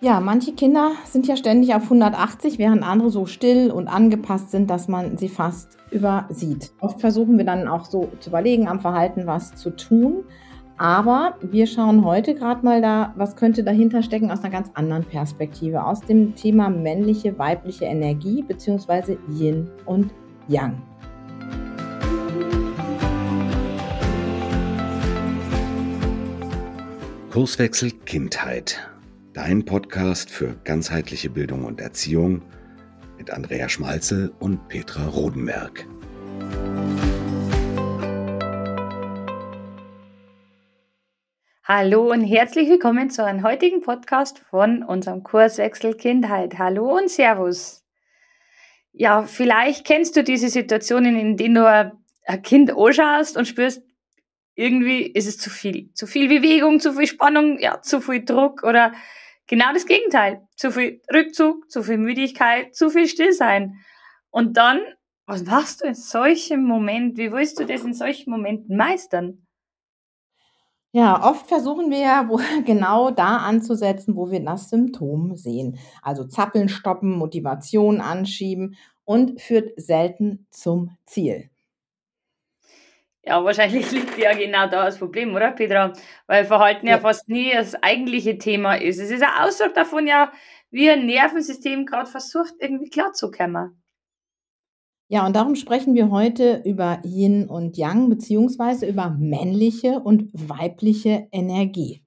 Ja, manche Kinder sind ja ständig auf 180, während andere so still und angepasst sind, dass man sie fast übersieht. Oft versuchen wir dann auch so zu überlegen, am Verhalten was zu tun. Aber wir schauen heute gerade mal da, was könnte dahinter stecken aus einer ganz anderen Perspektive, aus dem Thema männliche, weibliche Energie beziehungsweise Yin und Yang. Kurswechsel Kindheit. Dein Podcast für ganzheitliche Bildung und Erziehung mit Andrea Schmalzel und Petra Rodenberg. Hallo und herzlich willkommen zu einem heutigen Podcast von unserem Kurswechsel Kindheit. Hallo und Servus. Ja, vielleicht kennst du diese Situationen, in denen du ein Kind anschaust und spürst, irgendwie ist es zu viel. Zu viel Bewegung, zu viel Spannung, ja, zu viel Druck oder genau das Gegenteil. Zu viel Rückzug, zu viel Müdigkeit, zu viel Stillsein. Und dann, was machst du in solchen Momenten? Wie willst du das in solchen Momenten meistern? Ja, oft versuchen wir ja genau da anzusetzen, wo wir das Symptom sehen. Also zappeln, stoppen, Motivation anschieben und führt selten zum Ziel. Ja, wahrscheinlich liegt ja genau da das Problem, oder Petra? Weil Verhalten ja Ja. fast nie das eigentliche Thema ist. Es ist ein Ausdruck davon ja, wie ein Nervensystem gerade versucht, irgendwie klarzukommen. Ja, und darum sprechen wir heute über Yin und Yang beziehungsweise über männliche und weibliche Energie.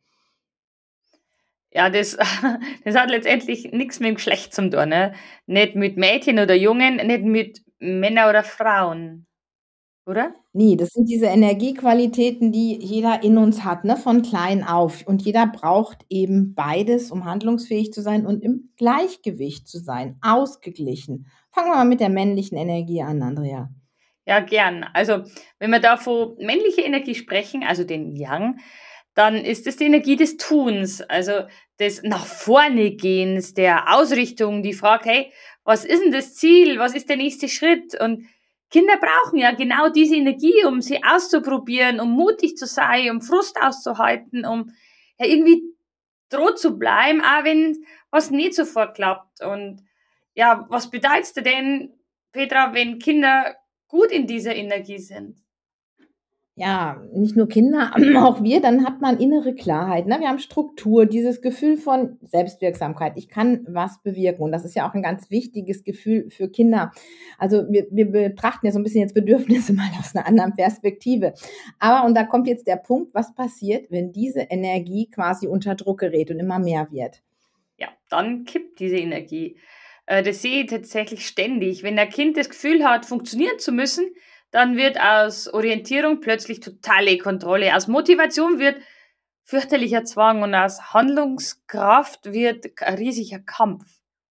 Ja, das, das hat letztendlich nichts mit dem Geschlecht zu tun, ne? Nicht mit Mädchen oder Jungen, nicht mit Männern oder Frauen, oder? Ne, das sind diese Energiequalitäten, die jeder in uns hat, ne, von klein auf. Und jeder braucht eben beides, um handlungsfähig zu sein und im Gleichgewicht zu sein, ausgeglichen. Fangen wir mal mit der männlichen Energie an, Andrea. Ja, gern. Also, wenn wir da von männlicher Energie sprechen, also den Yang, dann ist es die Energie des Tuns, also des nach vorne Gehens, der Ausrichtung, die Frage, hey, was ist denn das Ziel? Was ist der nächste Schritt? Und Kinder brauchen ja genau diese Energie, um sie auszuprobieren, um mutig zu sein, um Frust auszuhalten, um ja irgendwie droh zu bleiben, auch wenn was nicht sofort klappt. Und ja, was bedeutst du denn, Petra, wenn Kinder gut in dieser Energie sind? Ja, nicht nur Kinder, auch wir, dann hat man innere Klarheit, ne? Wir haben Struktur, dieses Gefühl von Selbstwirksamkeit. Ich kann was bewirken und das ist ja auch ein ganz wichtiges Gefühl für Kinder. Also, wir betrachten ja so ein bisschen jetzt Bedürfnisse mal aus einer anderen Perspektive. Aber und da kommt jetzt der Punkt, was passiert, wenn diese Energie quasi unter Druck gerät und immer mehr wird? Ja, dann kippt diese Energie. Das sehe ich tatsächlich ständig. Wenn ein Kind das Gefühl hat, funktionieren zu müssen, dann wird aus Orientierung plötzlich totale Kontrolle. Aus Motivation wird fürchterlicher Zwang und aus Handlungskraft wird ein riesiger Kampf.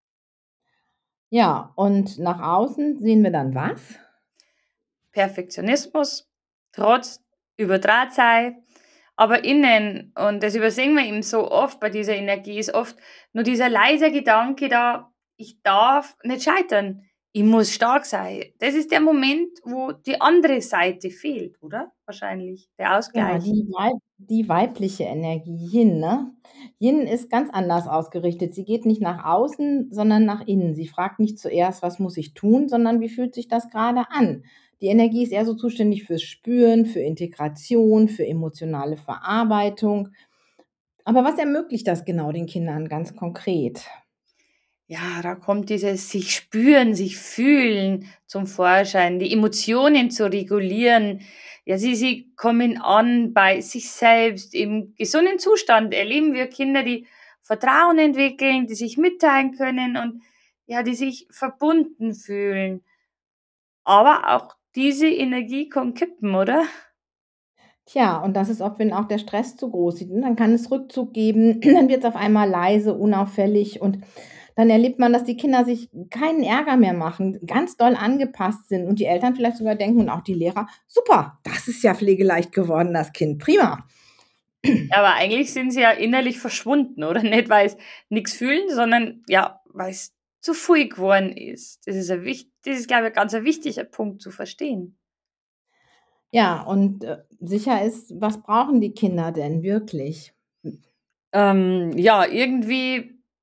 Ja, und nach außen sehen wir dann was? Perfektionismus, Trotz, Überdrahtsein, aber innen, und das übersehen wir eben so oft bei dieser Energie, ist oft nur dieser leise Gedanke da, ich darf nicht scheitern, ich muss stark sein. Das ist der Moment, wo die andere Seite fehlt, oder? Wahrscheinlich, der Ja, Ausgleich. die weibliche Energie, Yin, ne? Yin ist ganz anders ausgerichtet. Sie geht nicht nach außen, sondern nach innen. Sie fragt nicht zuerst: „Was muss ich tun?“, sondern: „Wie fühlt sich das gerade an?“ Die Energie ist eher so zuständig fürs Spüren, für Integration, für emotionale Verarbeitung. Aber was ermöglicht das genau den Kindern ganz konkret? Ja, da kommt dieses sich spüren, sich fühlen zum Vorschein, die Emotionen zu regulieren. Ja, sie kommen an bei sich selbst. Im gesunden Zustand erleben wir Kinder, die Vertrauen entwickeln, die sich mitteilen können und ja, die sich verbunden fühlen. Aber auch diese Energie kann kippen, oder? Tja, und das ist oft, wenn auch der Stress zu groß ist, ne? Dann kann es Rückzug geben, dann wird es auf einmal leise, unauffällig und dann erlebt man, dass die Kinder sich keinen Ärger mehr machen, ganz doll angepasst sind und die Eltern vielleicht sogar denken und auch die Lehrer: „Super, das ist ja pflegeleicht geworden, das Kind, prima.“ Ja, aber eigentlich sind sie ja innerlich verschwunden, oder? Nicht, weil es nichts fühlen, sondern ja, weil es zu viel geworden ist. Das ist, glaube ich, ganz ein wichtiger Punkt zu verstehen. Ja, und, sicher ist, was brauchen die Kinder denn wirklich? Ja, irgendwie.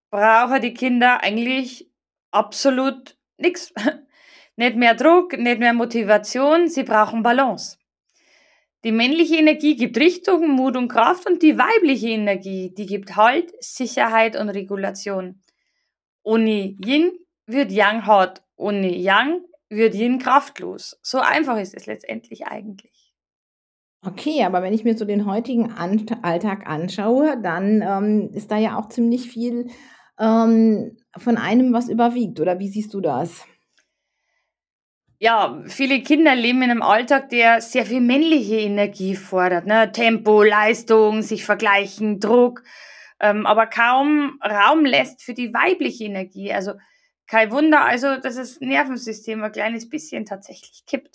brauchen die Kinder eigentlich absolut nichts. Nicht mehr Druck, nicht mehr Motivation, sie brauchen Balance. Die männliche Energie gibt Richtung, Mut und Kraft und die weibliche Energie, die gibt Halt, Sicherheit und Regulation. Ohne Yin wird Yang hart, ohne Yang wird Yin kraftlos. So einfach ist es letztendlich eigentlich. Okay, aber wenn ich mir so den heutigen Alltag anschaue, dann ist da ja auch ziemlich viel von einem, was überwiegt. Oder wie siehst du das? Ja, viele Kinder leben in einem Alltag, der sehr viel männliche Energie fordert, ne? Tempo, Leistung, sich vergleichen, Druck, aber kaum Raum lässt für die weibliche Energie. Also kein Wunder, also dass das Nervensystem ein kleines bisschen tatsächlich kippt.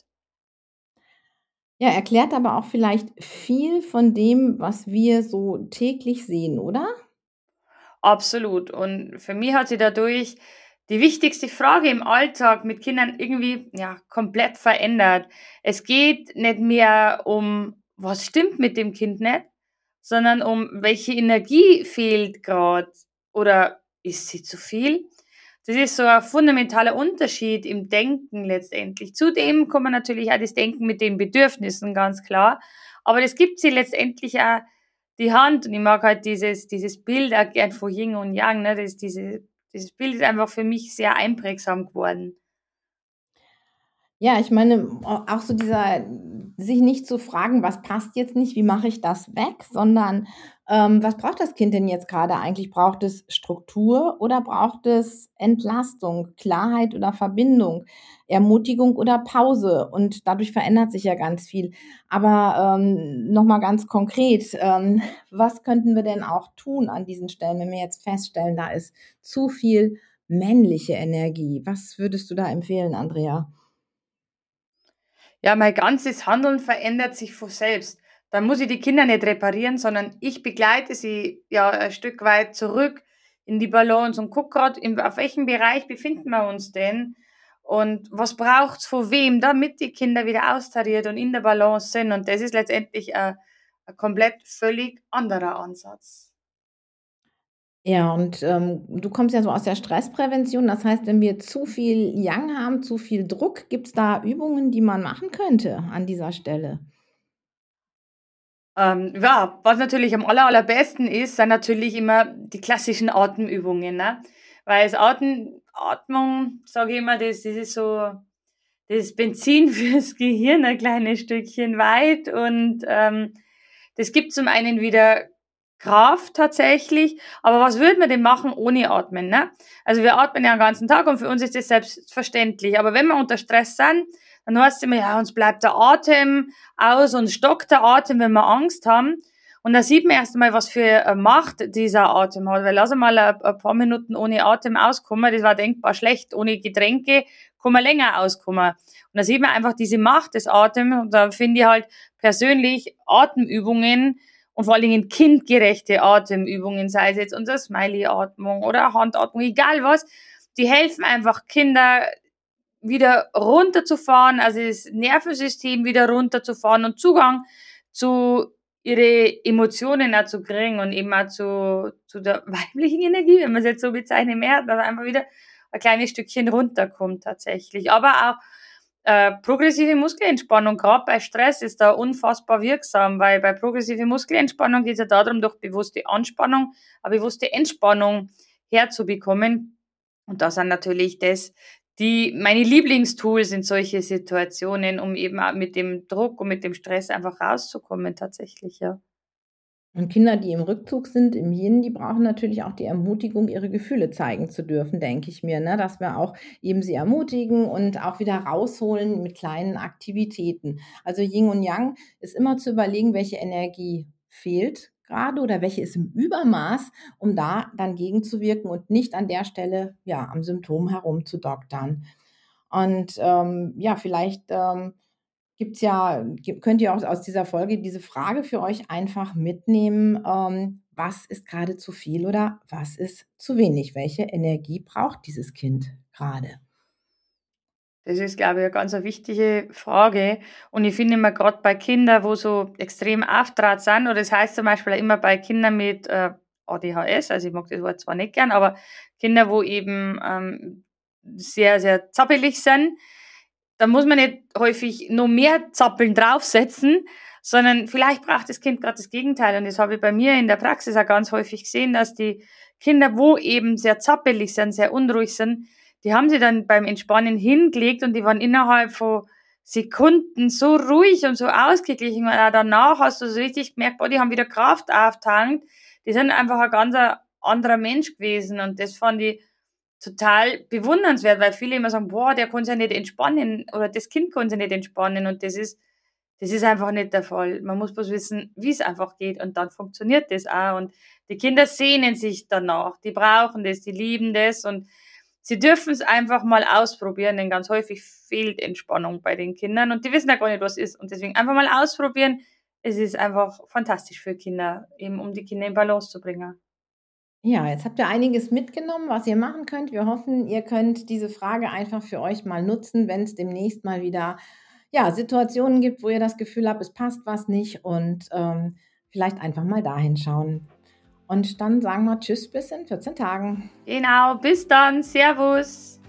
Ja, erklärt aber auch vielleicht viel von dem, was wir so täglich sehen, oder? Absolut. Und für mich hat sich dadurch die wichtigste Frage im Alltag mit Kindern irgendwie ja komplett verändert. Es geht nicht mehr um, was stimmt mit dem Kind nicht, sondern um welche Energie fehlt gerade oder ist sie zu viel? Das ist so ein fundamentaler Unterschied im Denken letztendlich. Zudem kommt man natürlich auch das Denken mit den Bedürfnissen, ganz klar. Aber das gibt sie letztendlich auch die Hand. Und ich mag halt dieses Bild auch gern von Yin und Yang. Ne? Dieses Bild ist einfach für mich sehr einprägsam geworden. Ja, ich meine, auch so dieser sich nicht zu fragen: „Was passt jetzt nicht? Wie mache ich das weg?“, sondern, was braucht das Kind denn jetzt gerade eigentlich? Braucht es Struktur oder braucht es Entlastung, Klarheit oder Verbindung, Ermutigung oder Pause? Und dadurch verändert sich ja ganz viel. Aber, noch mal ganz konkret, was könnten wir denn auch tun an diesen Stellen, wenn wir jetzt feststellen, da ist zu viel männliche Energie? Was würdest du da empfehlen, Andrea? Ja, mein ganzes Handeln verändert sich von selbst. Dann muss ich die Kinder nicht reparieren, sondern ich begleite sie ja ein Stück weit zurück in die Balance und gucke gerade, auf welchem Bereich befinden wir uns denn und was braucht's von wem, damit die Kinder wieder austariert und in der Balance sind. Und das ist letztendlich ein komplett völlig anderer Ansatz. Ja, und, du kommst ja so aus der Stressprävention. Das heißt, wenn wir zu viel Yang haben, zu viel Druck, gibt's da Übungen, die man machen könnte an dieser Stelle? Ja, was natürlich am allerbesten ist, sind natürlich immer die klassischen Atemübungen, ne? Weil das Atmung, sage ich immer, das ist so das Benzin fürs Gehirn ein kleines Stückchen weit und das gibt zum einen wieder Kraft tatsächlich, aber was würde man denn machen ohne Atmen, ne? Also wir atmen ja den ganzen Tag und für uns ist das selbstverständlich, aber wenn wir unter Stress sind, dann heißt es immer, ja, uns bleibt der Atem aus, uns stockt der Atem, wenn wir Angst haben. Und da sieht man erst einmal, was für eine Macht dieser Atem hat. Weil lass mal ein paar Minuten ohne Atem auskommen, das war denkbar schlecht. Ohne Getränke kann man länger auskommen. Und da sieht man einfach diese Macht des Atems. Und da finde ich halt persönlich Atemübungen und vor allen Dingen kindgerechte Atemübungen, sei es jetzt unsere Smiley-Atmung oder Handatmung, egal was, die helfen einfach Kinder wieder runterzufahren, also das Nervensystem wieder runterzufahren und Zugang zu ihre Emotionen auch zu kriegen und eben auch zu der weiblichen Energie, wenn man es jetzt so bezeichnen möchte, dass einfach wieder ein kleines Stückchen runterkommt tatsächlich. Aber auch progressive Muskelentspannung, gerade bei Stress, ist da unfassbar wirksam, weil bei progressive Muskelentspannung geht es ja darum, durch bewusste Anspannung, eine bewusste Entspannung herzubekommen. Und das sind natürlich meine Lieblingstools in solche Situationen, um eben auch mit dem Druck und mit dem Stress einfach rauszukommen, tatsächlich, ja. Und Kinder, die im Rückzug sind, im Yin, die brauchen natürlich auch die Ermutigung, ihre Gefühle zeigen zu dürfen, denke ich mir, ne? Dass wir auch eben sie ermutigen und auch wieder rausholen mit kleinen Aktivitäten. Also Yin und Yang ist immer zu überlegen, welche Energie fehlt gerade oder welche ist im Übermaß, um da dann gegenzuwirken und nicht an der Stelle, ja, am Symptom herumzudoktern. Und, ja, vielleicht, gibt's ja könnt ihr auch aus dieser Folge diese Frage für euch einfach mitnehmen, was ist gerade zu viel oder was ist zu wenig? Welche Energie braucht dieses Kind gerade? Das ist, glaube ich, eine ganz eine wichtige Frage. Und ich finde immer gerade bei Kindern, wo so extrem aufgetragen sind, oder das heißt zum Beispiel auch immer bei Kindern mit ADHS, also ich mag das Wort zwar nicht gern, aber Kinder, wo eben sehr, sehr zappelig sind, da muss man nicht häufig noch mehr Zappeln draufsetzen, sondern vielleicht braucht das Kind gerade das Gegenteil. Und das habe ich bei mir in der Praxis auch ganz häufig gesehen, dass die Kinder, wo eben sehr zappelig sind, sehr unruhig sind, die haben sie dann beim Entspannen hingelegt und die waren innerhalb von Sekunden so ruhig und so ausgeglichen. Und auch danach hast du so richtig gemerkt, boah, die haben wieder Kraft auftankt. Die sind einfach ein ganz anderer Mensch gewesen. Und das fand ich total bewundernswert, weil viele immer sagen, boah, der kann sich ja nicht entspannen oder das Kind kann sich nicht entspannen. Und das ist einfach nicht der Fall. Man muss bloß wissen, wie es einfach geht und dann funktioniert das auch. Und die Kinder sehnen sich danach, die brauchen das, die lieben das und sie dürfen es einfach mal ausprobieren, denn ganz häufig fehlt Entspannung bei den Kindern und die wissen ja gar nicht, was ist. Und deswegen einfach mal ausprobieren. Es ist einfach fantastisch für Kinder, eben um die Kinder in Balance zu bringen. Ja, jetzt habt ihr einiges mitgenommen, was ihr machen könnt. Wir hoffen, ihr könnt diese Frage einfach für euch mal nutzen, wenn es demnächst mal wieder ja, Situationen gibt, wo ihr das Gefühl habt, es passt was nicht und vielleicht einfach mal dahin schauen. Und dann sagen wir Tschüss bis in 14 Tagen. Genau, bis dann, Servus.